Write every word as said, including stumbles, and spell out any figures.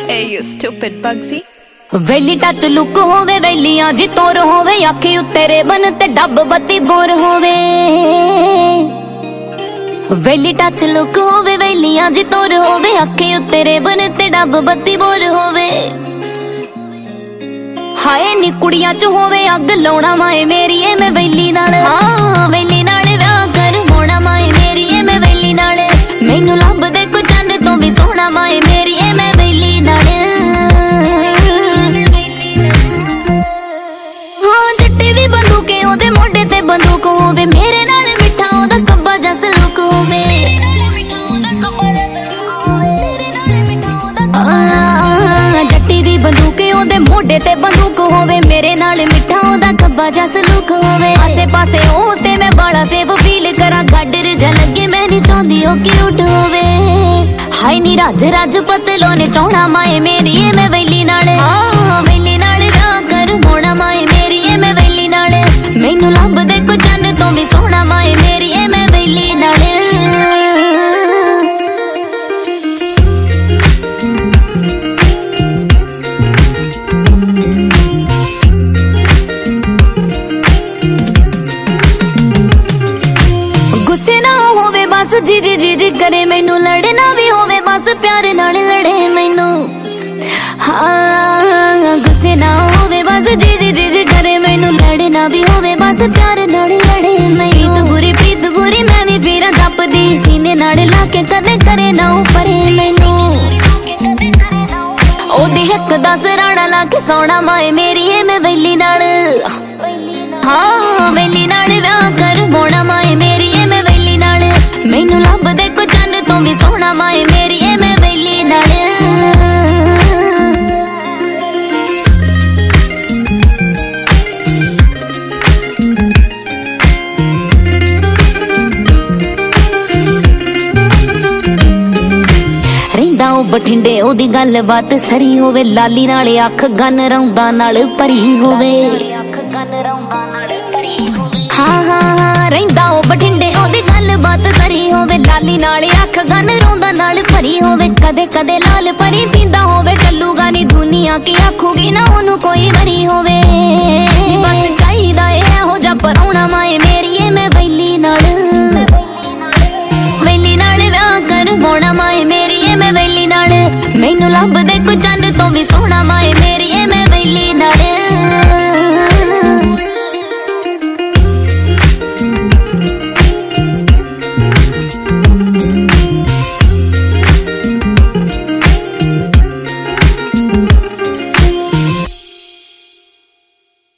Hey, you stupid Bugsy. वेली touch look होवे वेलियां जी तोर होवे आखी उत्ते रेबन ते डब बत्ती बोर होवे। वेली टच लुक होवे वेलियां जी तोर होवे आखी उत्ते रेबन ते डब बत्ती बोर होवे। हाय नी कुड़ियां च होवे अग लाउणा माए मेरी ए मैं वेली नाल हां वेली नाल विआह कर होना माए मेरी ए मैं वेली नाल मैनू लभ दे कोई चंद तो भी सोहना माए मेरी ए मैं वेली नाल। मोढे ते बंदूक होवे मेरे नाल मिठा ओदा कब्बा जा सलूक होवे। जट्टी दी बंदूक ओदे मोढे ते बंदूक होवे मेरे नाल मिठा ओदा कब्बा जा सलूक होवे। आसे पासे ओ ते मैं बाला सेव फील करा गाडर जा लगे मैं नहीं चाहती ओ क्यूट होवे। हाय नी राज राज पतलो ने चौड़ा माए मेरी ए मैं वेली नाल हां वेली नाल विआह कर होना माए मेरी ए मैं वेली नाल मैनू लभ दे कोई चंद तो भी सोहना माए मेरी ए मैं वेली नाल। गुस्से ना होवे बस जी जी जी जी करे मैनू लड़ना भी होवे बस प्यार नाल लड़े मैनू हाँ गुस्से ना होवे बस जी जी जी जी करे मैनू लड़ना भी होवे बस प्यार नाल लड़े मैनू। प्रीत बुरी प्रीत बुरी मैं भी फिर जपदी सीने नाल लाके कदे करे ना परे मैनू ओदी हक दा सराणा लाके सोना माए मेरी ए मैं वेली नाल हाँ वेली नाल विआह कर होना माए मेरी ए मैं वेली नाल मैनू लभ दे कोई चंद तो भी सोहना माए मेरी ए मैं वेली नाल। बठिंडे ओदी गल बात सरी होवे लाली नाले अख गन रौंदा नाल भरी होवे। हाँ हाँ हाँ रहिंदा ओ बठिंडे ओदी गल बात सरी होवे लाली नाले अख गन रौंदा नाल भरी होवे। कदे कदे लाल परी पींदा होवे चलूगा नी दुनिया की आखूगी ना ओनू कोई वरी होवे। बस चाहिदा ए हो जा परौणा माए